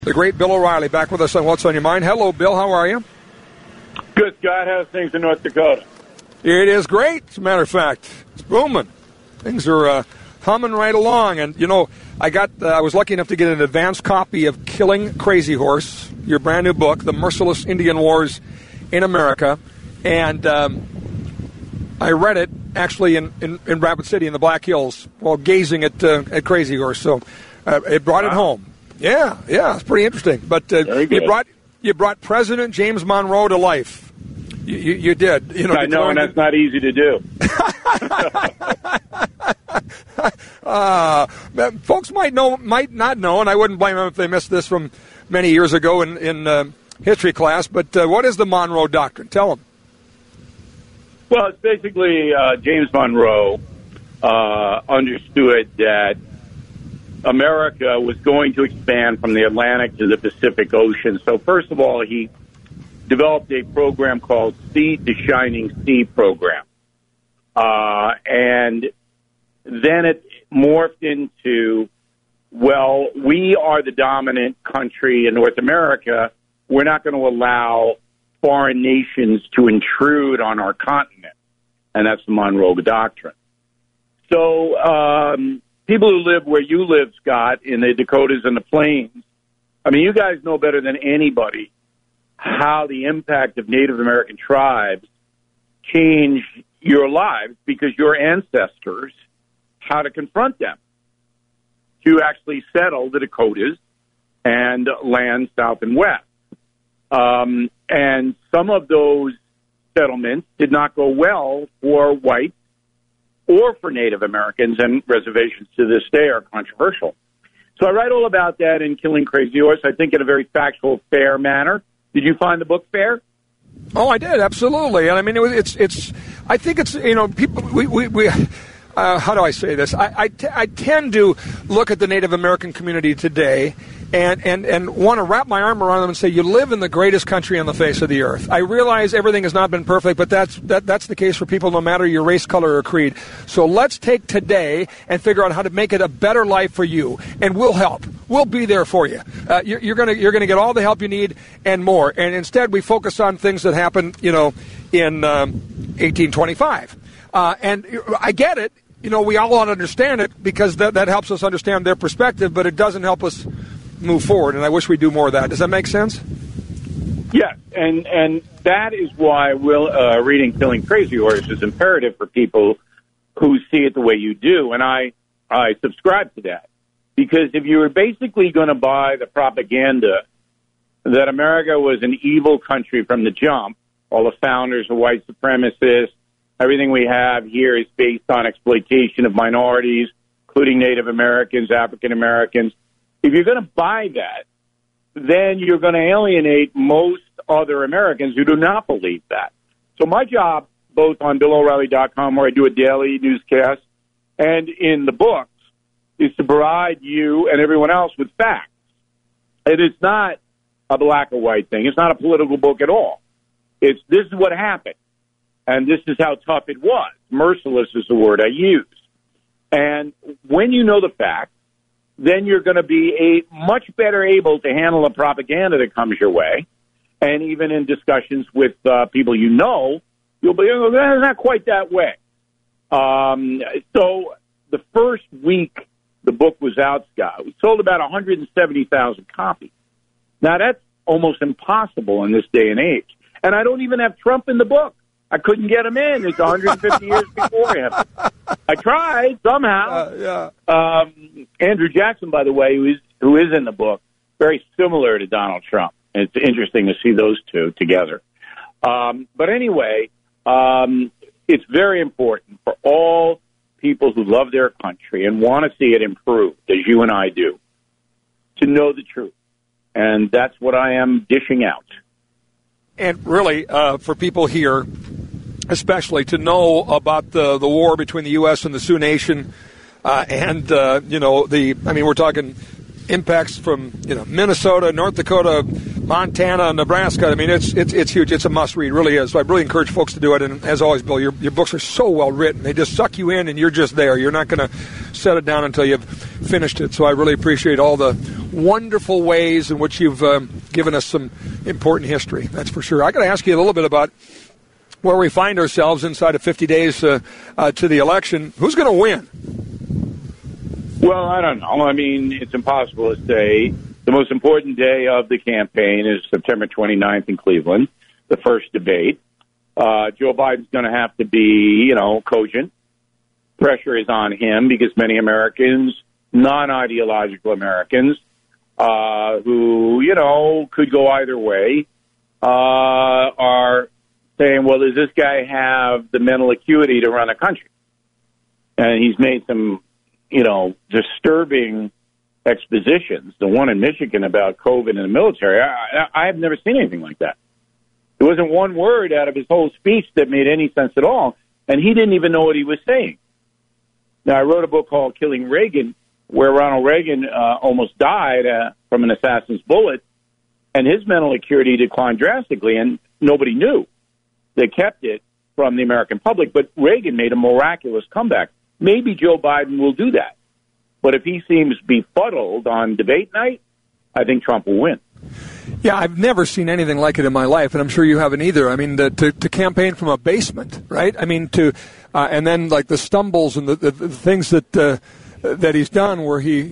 The great Bill O'Reilly back with us on What's on Your Mind. Hello, Bill. How are you? Good, Scott. How's things in North Dakota? It is great, as a matter of fact. It's booming. Things are humming right along. And, you know, I was lucky enough to get an advance copy of Killing Crazy Horse, your brand new book, The Merciless Indian Wars in America. And I read it, actually, in Rapid City in the Black Hills while gazing at Crazy Horse. So it brought it home. Yeah, it's pretty interesting. But you brought President James Monroe to life. You did. You know, I know, and that's not easy to do. Folks might not know, and I wouldn't blame them if they missed this from many years ago in history class. But what is the Monroe Doctrine? Tell them. Well, it's basically James Monroe understood that America was going to expand from the Atlantic to the Pacific Ocean. So first of all, he developed a program called Sea to Shining Sea program. And then it morphed into, well, we are the dominant country in North America. We're not going to allow foreign nations to intrude on our continent. And that's the Monroe Doctrine. So, people who live where you live, Scott, in the Dakotas and the Plains, I mean, you guys know better than anybody how the impact of Native American tribes changed your lives because your ancestors had to confront them to actually settle the Dakotas and land south and west. And some of those settlements did not go well for whites or for Native Americans, and reservations to this day are controversial. So I write all about that in Killing Crazy Horse, I think in a very factual, fair manner. Did you find the book fair? Oh, I did, absolutely. And I mean, it's. I think it's, you know, people. We how do I say this? I tend to look at the Native American community today and want to wrap my arm around them and say, you live in the greatest country on the face of the earth. I realize everything has not been perfect, but that's the case for people no matter your race, color, or creed. So let's take today and figure out how to make it a better life for you, and we'll help. We'll be there for you. You're gonna get all the help you need and more. And instead, we focus on things that happened, you know, in 1825. And I get it. You know, we all want to understand it because that helps us understand their perspective, but it doesn't help us move forward, and I wish we do more of that. Does that make sense? Yes, and that is why reading Killing Crazy Horse is imperative for people who see it the way you do, and I subscribe to that. Because if you were basically going to buy the propaganda that America was an evil country from the jump, all the founders are white supremacists, everything we have here is based on exploitation of minorities, including Native Americans, African Americans. If you're going to buy that, then you're going to alienate most other Americans who do not believe that. So my job, both on BillO'Reilly.com, where I do a daily newscast, and in the books, is to provide you and everyone else with facts. And it's not a black or white thing. It's not a political book at all. This is what happened. And this is how tough it was. Merciless is the word I use. And when you know the facts, then you're going to be much better able to handle the propaganda that comes your way. And even in discussions with people you know, you'll be, oh, that's not quite that way. So the first week the book was out, Scott, we sold about 170,000 copies. Now, that's almost impossible in this day and age. And I don't even have Trump in the book. I couldn't get him in. It's 150 years before him. I tried somehow. Andrew Jackson, by the way, who is in the book, very similar to Donald Trump. And it's interesting to see those two together. But anyway, it's very important for all people who love their country and want to see it improved, as you and I do, to know the truth. And that's what I am dishing out. And really, for people here, especially to know about the war between the U.S. and the Sioux Nation, and we're talking impacts from Minnesota, North Dakota, Montana and Nebraska. I mean, it's huge. It's a must-read, really is. So I really encourage folks to do it. And as always, Bill, your books are so well written. They just suck you in, and you're just there. You're not going to set it down until you've finished it. So I really appreciate all the wonderful ways in which you've given us some important history. That's for sure. I got to ask you a little bit about where we find ourselves inside of 50 days to the election. Who's going to win? Well, I don't know. I mean, it's impossible to say. The most important day of the campaign is September 29th in Cleveland, the first debate. Joe Biden's going to have to be, cogent. Pressure is on him because many Americans, non-ideological Americans, who, could go either way, are saying, well, does this guy have the mental acuity to run a country? And he's made some disturbing expositions. The one in Michigan about COVID in the military, I have never seen anything like that. There wasn't one word out of his whole speech that made any sense at all, and he didn't even know what he was saying. Now, I wrote a book called Killing Reagan, where Ronald Reagan almost died from an assassin's bullet, and his mental acuity declined drastically, and nobody knew. They kept it from the American public, but Reagan made a miraculous comeback. Maybe Joe Biden will do that. But if he seems befuddled on debate night, I think Trump will win. Yeah, I've never seen anything like it in my life, and I'm sure you haven't either. I mean, to campaign from a basement, right? I mean, and then like the stumbles and the things that he's done, where he,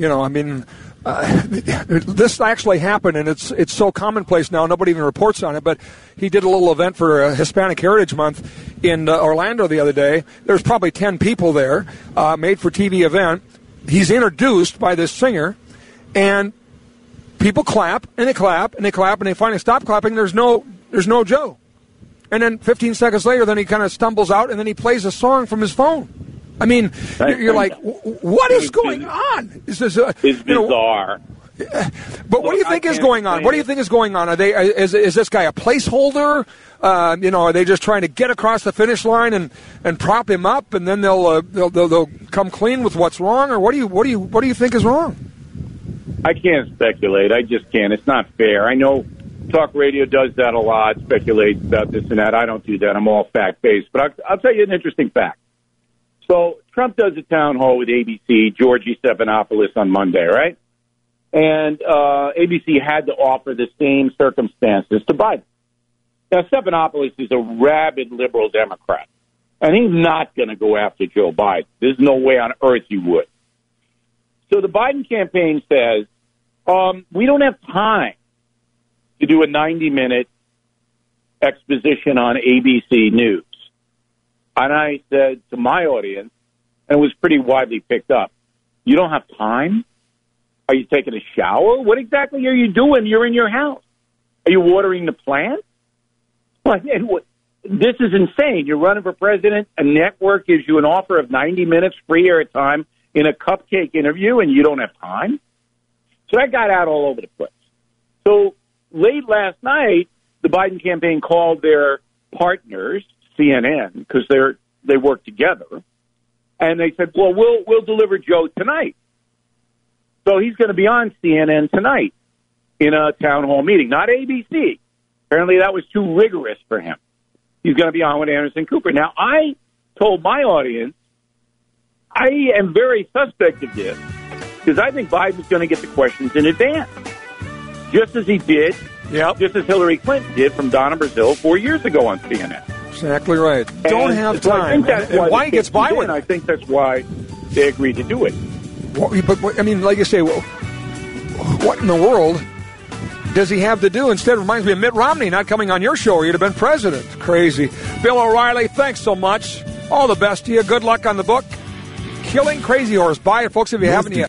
this actually happened, and it's so commonplace now, nobody even reports on it, but he did a little event for Hispanic Heritage Month in Orlando the other day. There's probably 10 people there, made-for-TV event. He's introduced by this singer, and people clap, and they clap, and they clap, and they finally stop clapping. There's no Joe. And then 15 seconds later, then he kind of stumbles out, and then he plays a song from his phone. I mean, you're like, what is going on? It's bizarre. But what do you think is going on? What do you think is going on? Are they? Is this guy a placeholder? Are they just trying to get across the finish line and prop him up, and then they'll come clean with what's wrong? Or what do you think is wrong? I can't speculate. I just can't. It's not fair. I know talk radio does that a lot, speculates about this and that. I don't do that. I'm all fact-based. But I'll tell you an interesting fact. So Trump does a town hall with ABC, Georgie Stephanopoulos on Monday, right? And ABC had to offer the same circumstances to Biden. Now, Stephanopoulos is a rabid liberal Democrat, and he's not going to go after Joe Biden. There's no way on earth he would. So the Biden campaign says, we don't have time to do a 90-minute exposition on ABC News. And I said to my audience, and it was pretty widely picked up, you don't have time? Are you taking a shower? What exactly are you doing? You're in your house. Are you watering the plant? This is insane. You're running for president. A network gives you an offer of 90 minutes free airtime in a cupcake interview, and you don't have time? So that got out all over the place. So late last night, the Biden campaign called their partners, CNN, because they work together, and they said, well, we'll deliver Joe tonight. So he's going to be on CNN tonight in a town hall meeting, not ABC. Apparently that was too rigorous for him. He's going to be on with Anderson Cooper. Now, I told my audience I am very suspect of this because I think Biden's going to get the questions in advance, just as he did, just as Hillary Clinton did from Donna Brazile 4 years ago on CNN. Exactly right. Don't have time. I think that's why he gets by with it. I think that's why they agreed to do it. But I mean, like you say, what in the world does he have to do? Instead, it reminds me of Mitt Romney not coming on your show, or he'd have been president. Crazy. Bill O'Reilly, thanks so much. All the best to you. Good luck on the book, Killing Crazy Horse. Buy it, folks, if you haven't yet.